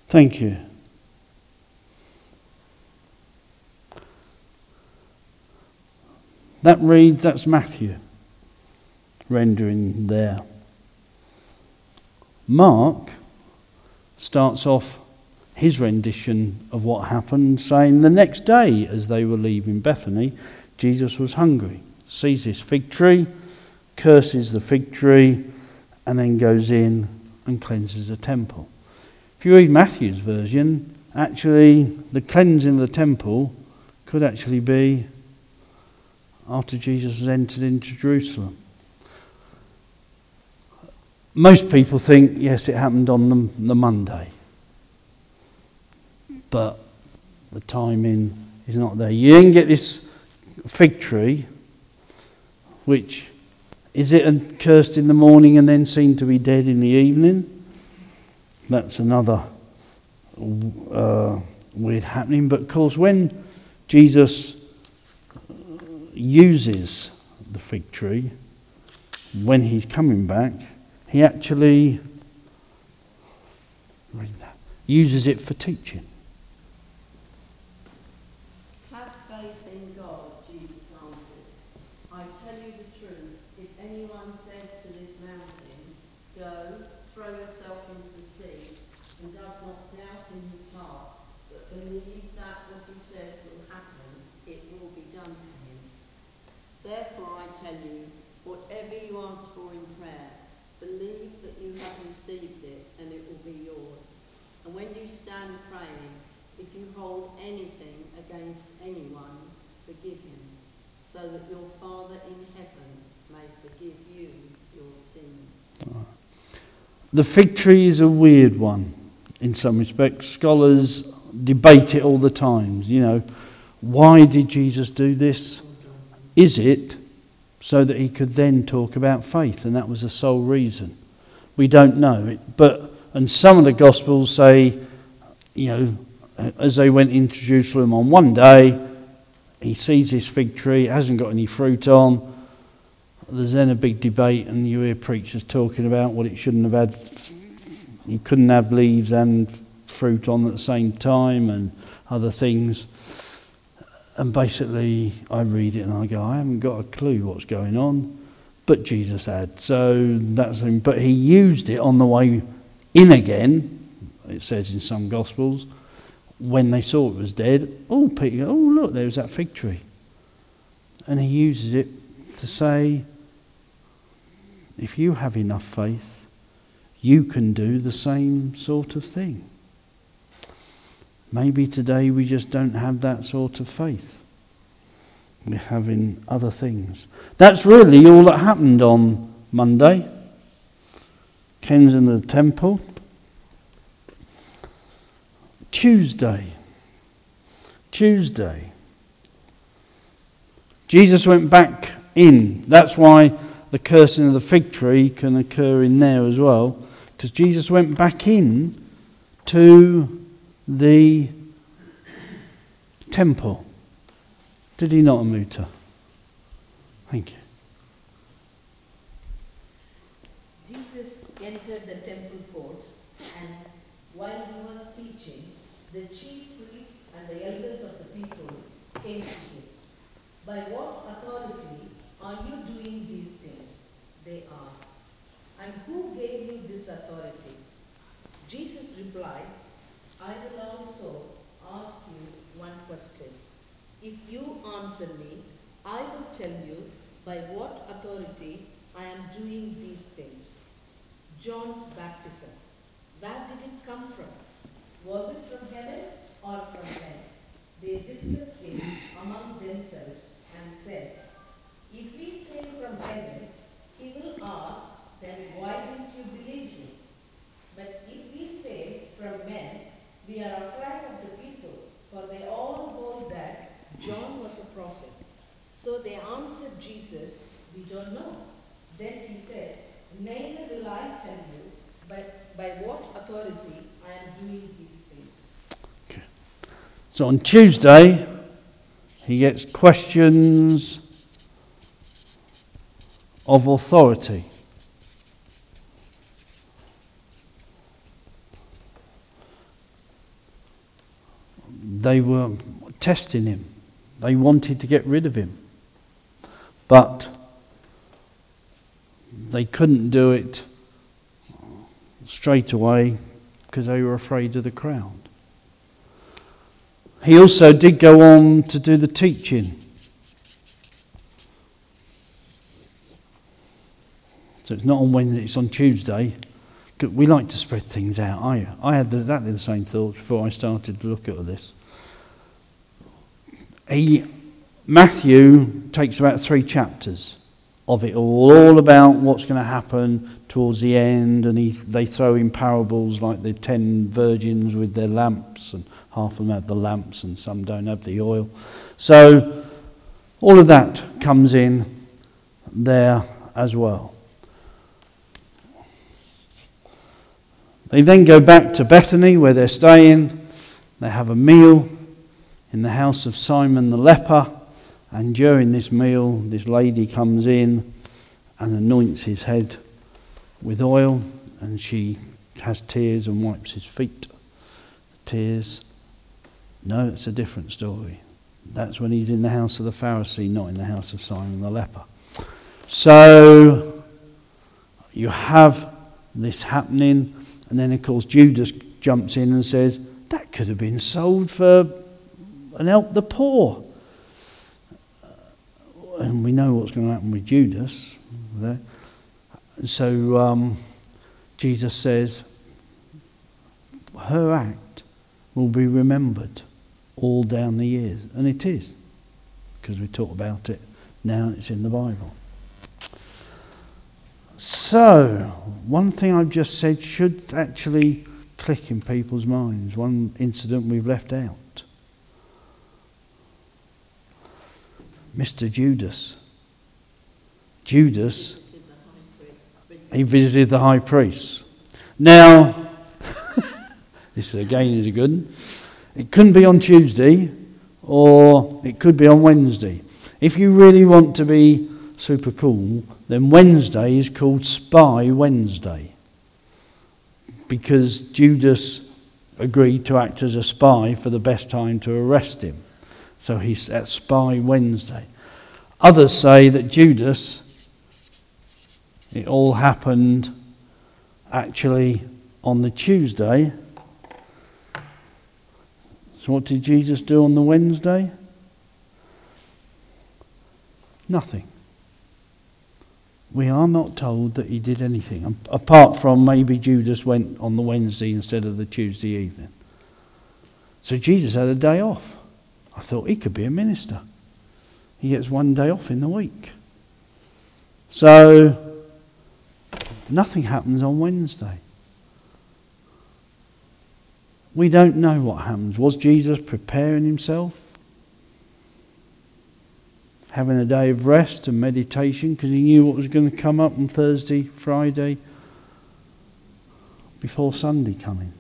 Thank you. That's Matthew rendering there. Mark starts off his rendition of what happened, saying the next day as they were leaving Bethany, Jesus was hungry, sees this fig tree, curses the fig tree, and then goes in and cleanses the temple. If you read Matthew's version, actually the cleansing of the temple could actually be after Jesus has entered into Jerusalem. Most people think, yes, it happened on the Monday. But the timing is not there. You then get this fig tree, which, is it cursed in the morning and then seen to be dead in the evening? That's another weird happening. But of course, when Jesus uses the fig tree, when he's coming back, he actually uses it for teaching. Have faith in God, Jesus answered. I tell you the truth, if anyone says to this mountain, go, throw yourself into the sea, and does not doubt in his heart, but believes that what he says will happen, it will be done to him. Therefore I tell you, whatever you ask for in prayer, believe that you have received it, and it will be yours. And when you stand praying, if you hold anything against anyone, forgive him, so that your Father in heaven may forgive you your sins. The fig tree is a weird one in some respects. Scholars debate it all the time. You know, why did Jesus do this? Is it so that he could then talk about faith, and that was the sole reason? We don't know. And some of the Gospels say, you know, as they went into Jerusalem on one day, he sees this fig tree, it hasn't got any fruit on. There's then a big debate, and you hear preachers talking about what it shouldn't have had. You couldn't have leaves and fruit on at the same time, and other things. And basically, I read it and I go, I haven't got a clue what's going on, but Jesus had. So that's him. But he used it on the way in again, it says in some Gospels, when they saw it was dead. Oh, Peter, oh look, there's that fig tree. And he uses it to say, if you have enough faith, you can do the same sort of thing. Maybe today we just don't have that sort of faith. We're having other things. That's really all that happened on Monday. Cleansing the temple. Tuesday. Jesus went back in. That's why the cursing of the fig tree can occur in there as well. Because Jesus went back in to the temple. Did he not, Amuta? Thank you. Jesus entered the temple courts, and while he was teaching, the chief priests and the elders of the people came to him. By what authority are you doing these things? They asked. And who gave you this authority? Jesus replied, I will also ask you one question. If you answer me, I will tell you by what authority I am doing these things. John's baptism. Where did it come from? Was it from heaven or from men? They discussed it among themselves and said, if we say from heaven, he will ask, then why didn't you believe him? But if we say from men, we are afraid of the people, for they all hold that John was a prophet. So they answered Jesus, we don't know. Then he said, neither will I tell you, but by what authority I am doing these things. Okay. So on Tuesday, he gets questions of authority. They were testing him. They wanted to get rid of him. But they couldn't do it straight away because they were afraid of the crowd. He also did go on to do the teaching. So it's not on Wednesday, it's on Tuesday. We like to spread things out. I had exactly the same thoughts before I started to look at this. Matthew takes about 3 chapters of it all about what's going to happen towards the end, and they throw in parables like the 10 virgins with their lamps, and half of them have the lamps and some don't have the oil. So all of that comes in there as well. They then go back to Bethany where they're staying. They have a meal in the house of Simon the leper, and during this meal this lady comes in and anoints his head with oil, and she has tears and wipes his feet. Tears. No, it's a different story. That's when he's in the house of the Pharisee, not in the house of Simon the leper. So you have this happening, and then of course Judas jumps in and says, that could have been sold for and help the poor. And we know what's going to happen with Judas. So Jesus says, her act will be remembered all down the years. And it is, because we talk about it now and it's in the Bible. So, one thing I've just said should actually click in people's minds. One incident we've left out. Mr. Judas. Judas, he visited the high priest. Now, this again is a good one. It couldn't be on Tuesday, or it could be on Wednesday. If you really want to be super cool, then Wednesday is called Spy Wednesday, because Judas agreed to act as a spy for the best time to arrest him. So he's at Spy Wednesday. Others say that Judas, it all happened actually on the Tuesday. So what did Jesus do on the Wednesday? Nothing. We are not told that he did anything, apart from maybe Judas went on the Wednesday instead of the Tuesday evening. So Jesus had a day off. I thought he could be a minister. He gets one day off in the week. So nothing happens on Wednesday. We don't know what happens. Was Jesus preparing himself? Having a day of rest and meditation because he knew what was going to come up on Thursday, Friday, before Sunday coming.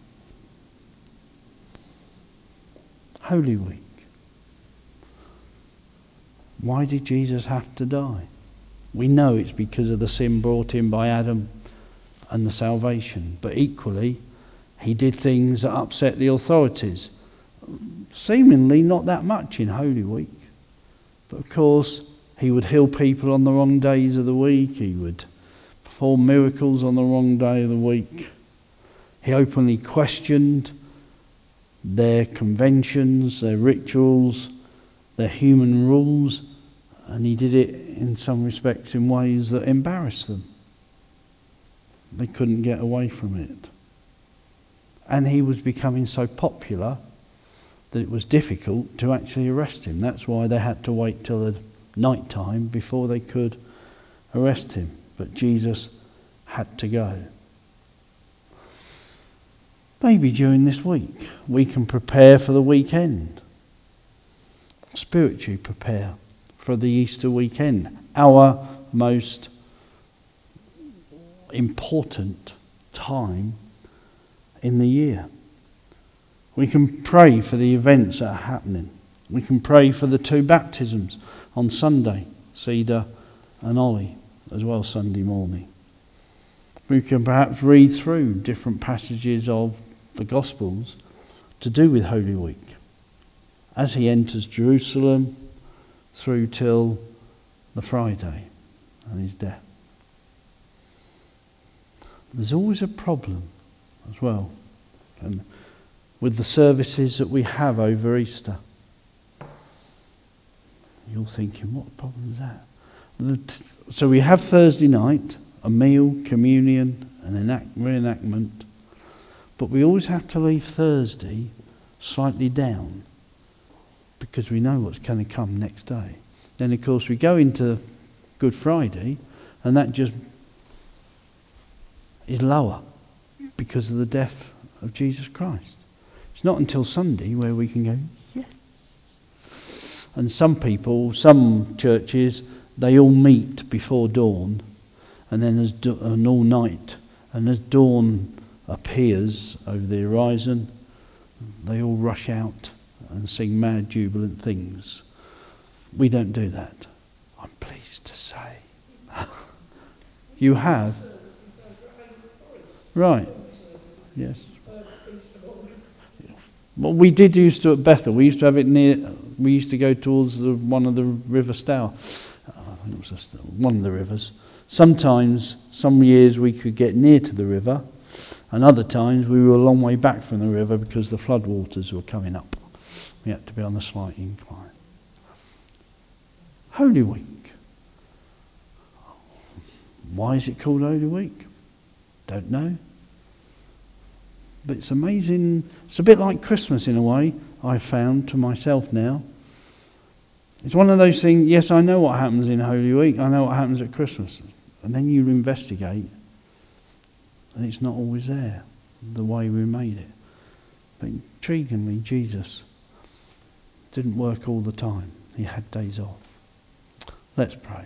Holy Week. Why did Jesus have to die? We know it's because of the sin brought in by Adam and the salvation. But equally, he did things that upset the authorities. Seemingly not that much in Holy Week. But of course, he would heal people on the wrong days of the week. He would perform miracles on the wrong day of the week. He openly questioned their conventions, their rituals, their human rules, and he did it in some respects in ways that embarrassed them. They couldn't get away from it. And he was becoming so popular that it was difficult to actually arrest him. That's why they had to wait till the night time before they could arrest him. But Jesus had to go. Maybe during this week we can prepare for the weekend. Spiritually prepare for the Easter weekend. Our most important time in the year. We can pray for the events that are happening. We can pray for the 2 baptisms on Sunday, Cedar and Ollie, as well Sunday morning. We can perhaps read through different passages of the Gospels to do with Holy Week. as he enters Jerusalem through till the Friday and his death. There's always a problem as well, and with the services that we have over Easter. You're thinking, what problem is that? So we have Thursday night, a meal, communion, and reenactment, but we always have to leave Thursday slightly down because we know what's going to come next day. Then, of course, we go into Good Friday, and that just is lower because of the death of Jesus Christ. It's not until Sunday where we can go, yeah. And some people, some churches, they all meet before dawn, and then there's an all night, and as dawn appears over the horizon, they all rush out and sing mad, jubilant things. We don't do that, I'm pleased to say. You have? Right. Yes. Well, we did used to at Bethel. We used to have it near. We used to go towards one of the River Stour. I think it was one of the rivers. Sometimes, some years we could get near to the river, and other times we were a long way back from the river because the floodwaters were coming up. We had to be on a slight incline. Holy Week. Why is it called Holy Week? Don't know. But it's amazing. It's a bit like Christmas in a way, I've found to myself now. It's one of those things, yes, I know what happens in Holy Week, I know what happens at Christmas. And then you investigate, and it's not always there, the way we made it. But intriguingly, Jesus didn't work all the time. He had days off. Let's pray.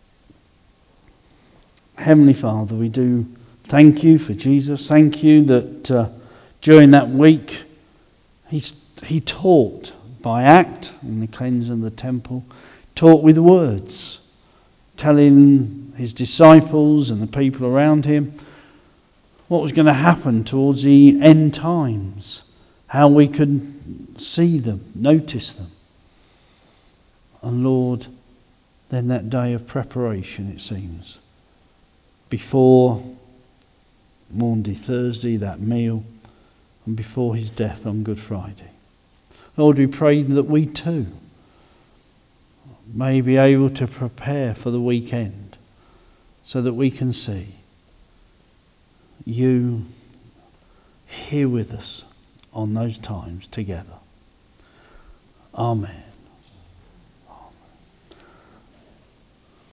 Heavenly Father, we do thank you for Jesus. Thank you that during that week he taught by act in the cleansing of the temple, taught with words, telling his disciples and the people around him what was going to happen towards the end times, how we could see them, notice them. And Lord, then that day of preparation, it seems, before Maundy Thursday, that meal, and before his death on Good Friday. Lord, we pray that we too may be able to prepare for the weekend so that we can see you here with us on those times together. Amen.